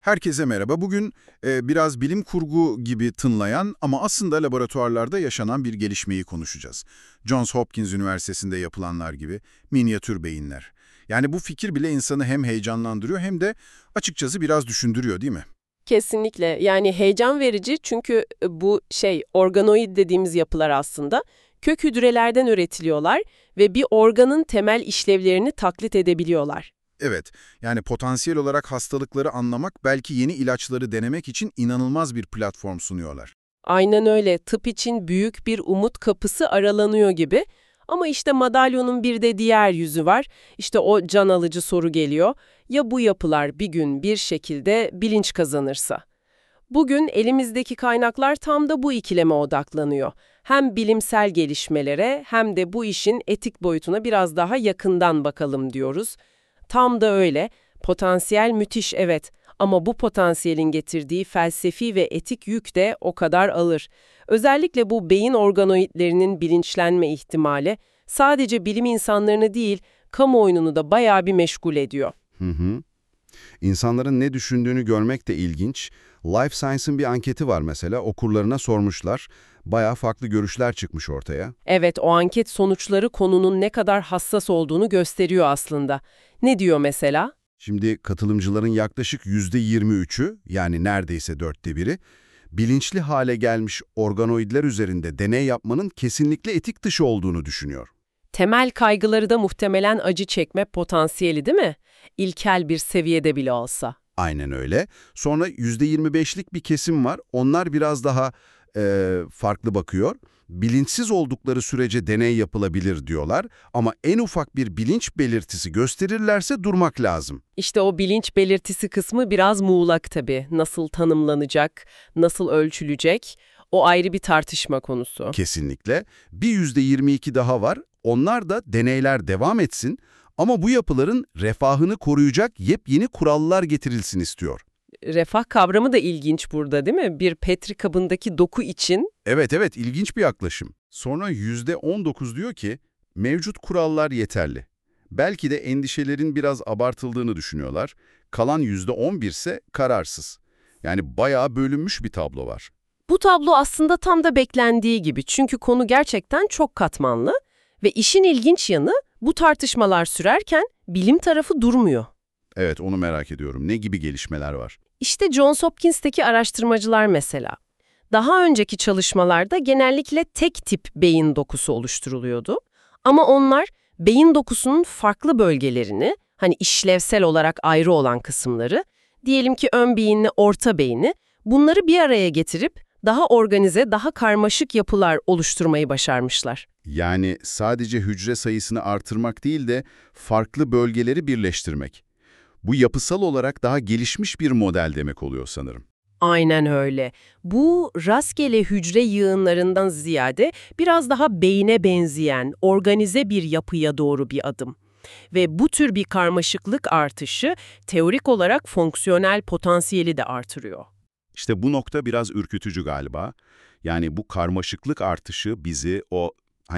Herkese merhaba. Bugün biraz bilim kurgu gibi tınlayan ama aslında laboratuvarlarda yaşanan bir gelişmeyi konuşacağız. Johns Hopkins Üniversitesi'nde yapılanlar gibi minyatür beyinler. Yani bu fikir bile insanı hem heyecanlandırıyor hem de açıkçası biraz düşündürüyor, değil mi? Kesinlikle. Yani heyecan verici çünkü bu organoid dediğimiz yapılar aslında kök hücrelerden üretiliyorlar ve bir organın temel işlevlerini taklit edebiliyorlar. Evet, yani potansiyel olarak hastalıkları anlamak, belki yeni ilaçları denemek için inanılmaz bir platform sunuyorlar. Aynen öyle. Tıp için büyük bir umut kapısı aralanıyor gibi. Ama işte madalyonun bir de diğer yüzü var. İşte o can alıcı soru geliyor. Ya bu yapılar bir gün bir şekilde bilinç kazanırsa? Bugün elimizdeki kaynaklar tam da bu ikileme odaklanıyor. Hem bilimsel gelişmelere hem de bu işin etik boyutuna biraz daha yakından bakalım diyoruz. Tam da öyle. Potansiyel müthiş, evet. Ama bu potansiyelin getirdiği felsefi ve etik yük de o kadar ağır. Özellikle bu beyin organoidlerinin bilinçlenme ihtimali sadece bilim insanlarını değil, kamuoyunu da bayağı bir meşgul ediyor. Hı hı. İnsanların ne düşündüğünü görmek de ilginç. Life Science'ın bir anketi var mesela, okurlarına sormuşlar. Bayağı farklı görüşler çıkmış ortaya. Evet, o anket sonuçları konunun ne kadar hassas olduğunu gösteriyor aslında. Ne diyor mesela? Şimdi katılımcıların yaklaşık %23'ü, yani neredeyse 1/4'ü, bilinçli hale gelmiş organoidler üzerinde deney yapmanın kesinlikle etik dışı olduğunu düşünüyor. Temel kaygıları da muhtemelen acı çekme potansiyeli, değil mi? İlkel bir seviyede bile olsa. Aynen öyle. Sonra %25'lik bir kesim var. Onlar biraz daha farklı bakıyor. Bilinçsiz oldukları sürece deney yapılabilir diyorlar ama en ufak bir bilinç belirtisi gösterirlerse durmak lazım. İşte o bilinç belirtisi kısmı biraz muğlak tabii. Nasıl tanımlanacak, nasıl ölçülecek? O ayrı bir tartışma konusu. Kesinlikle. Bir %22 daha var. Onlar da deneyler devam etsin ama bu yapıların refahını koruyacak yepyeni kurallar getirilsin istiyor. Refah kavramı da ilginç burada, değil mi? Bir petri kabındaki doku için. Evet, ilginç bir yaklaşım. Sonra %19 diyor ki, mevcut kurallar yeterli. Belki de endişelerin biraz abartıldığını düşünüyorlar. Kalan %11 ise kararsız. Yani bayağı bölünmüş bir tablo var. Bu tablo aslında tam da beklendiği gibi, çünkü konu gerçekten çok katmanlı ve işin ilginç yanı, bu tartışmalar sürerken bilim tarafı durmuyor. Evet, onu merak ediyorum. Ne gibi gelişmeler var? İşte Johns Hopkins'teki araştırmacılar mesela. Daha önceki çalışmalarda genellikle tek tip beyin dokusu oluşturuluyordu. Ama onlar beyin dokusunun farklı bölgelerini, hani işlevsel olarak ayrı olan kısımları, diyelim ki ön beyinle orta beyni, bunları bir araya getirip daha organize, daha karmaşık yapılar oluşturmayı başarmışlar. Yani sadece hücre sayısını artırmak değil de farklı bölgeleri birleştirmek. Bu yapısal olarak daha gelişmiş bir model demek oluyor sanırım. Aynen öyle. Bu rastgele hücre yığınlarından ziyade biraz daha beyne benzeyen, organize bir yapıya doğru bir adım. Ve bu tür bir karmaşıklık artışı teorik olarak fonksiyonel potansiyeli de artırıyor. İşte bu nokta biraz ürkütücü galiba. Yani bu karmaşıklık artışı bizi o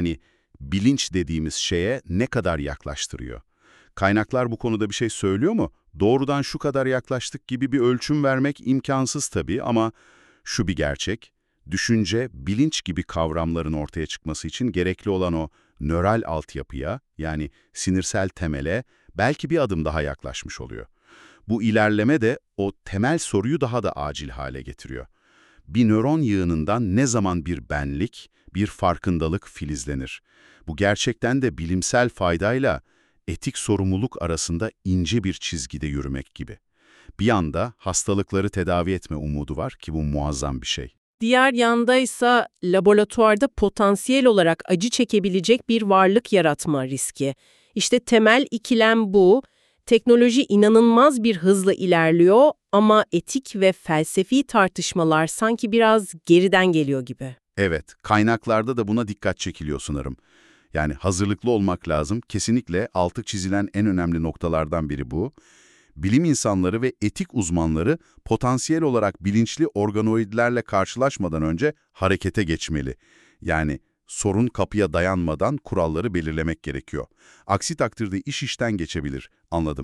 bilinç dediğimiz şeye ne kadar yaklaştırıyor? Kaynaklar bu konuda bir şey söylüyor mu? Doğrudan şu kadar yaklaştık gibi bir ölçüm vermek imkansız tabii ama şu bir gerçek. Düşünce, bilinç gibi kavramların ortaya çıkması için gerekli olan o nöral altyapıya, yani sinirsel temele belki bir adım daha yaklaşmış oluyor. Bu ilerleme de o temel soruyu daha da acil hale getiriyor. Bir nöron yığınından ne zaman bir benlik, bir farkındalık filizlenir? Bu gerçekten de bilimsel faydayla etik sorumluluk arasında ince bir çizgide yürümek gibi. Bir yanda hastalıkları tedavi etme umudu var ki bu muazzam bir şey. Diğer yandaysa laboratuvarda potansiyel olarak acı çekebilecek bir varlık yaratma riski. İşte temel ikilem bu. Teknoloji inanılmaz bir hızla ilerliyor ama etik ve felsefi tartışmalar sanki biraz geriden geliyor gibi. Evet, kaynaklarda da buna dikkat çekiliyor sanırım. Yani hazırlıklı olmak lazım. Kesinlikle altı çizilen en önemli noktalardan biri bu. Bilim insanları ve etik uzmanları potansiyel olarak bilinçli organoidlerle karşılaşmadan önce harekete geçmeli. Yani sorun kapıya dayanmadan kuralları belirlemek gerekiyor. Aksi takdirde iş işten geçebilir, anladım.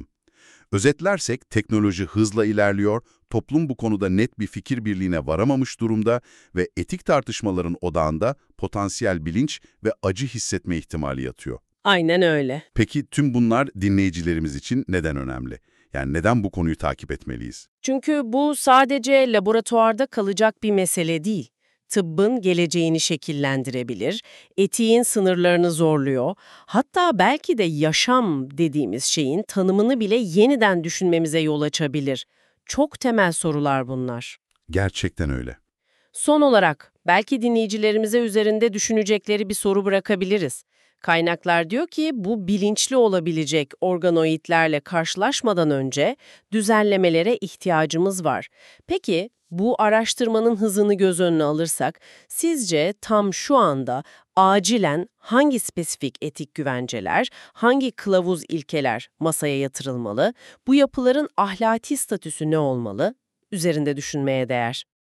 Özetlersek teknoloji hızla ilerliyor, toplum bu konuda net bir fikir birliğine varamamış durumda ve etik tartışmaların odağında potansiyel bilinç ve acı hissetme ihtimali yatıyor. Aynen öyle. Peki tüm bunlar dinleyicilerimiz için neden önemli? Yani neden bu konuyu takip etmeliyiz? Çünkü bu sadece laboratuvarda kalacak bir mesele değil. Tıbbın geleceğini şekillendirebilir, etiğin sınırlarını zorluyor, hatta belki de yaşam dediğimiz şeyin tanımını bile yeniden düşünmemize yol açabilir. Çok temel sorular bunlar. Gerçekten öyle. Son olarak, belki dinleyicilerimize üzerinde düşünecekleri bir soru bırakabiliriz. Kaynaklar diyor ki bu bilinçli olabilecek organoidlerle karşılaşmadan önce düzenlemelere ihtiyacımız var. Peki bu araştırmanın hızını göz önüne alırsak sizce tam şu anda acilen hangi spesifik etik güvenceler, hangi kılavuz ilkeler masaya yatırılmalı, bu yapıların ahlaki statüsü ne olmalı? Üzerinde düşünmeye değer.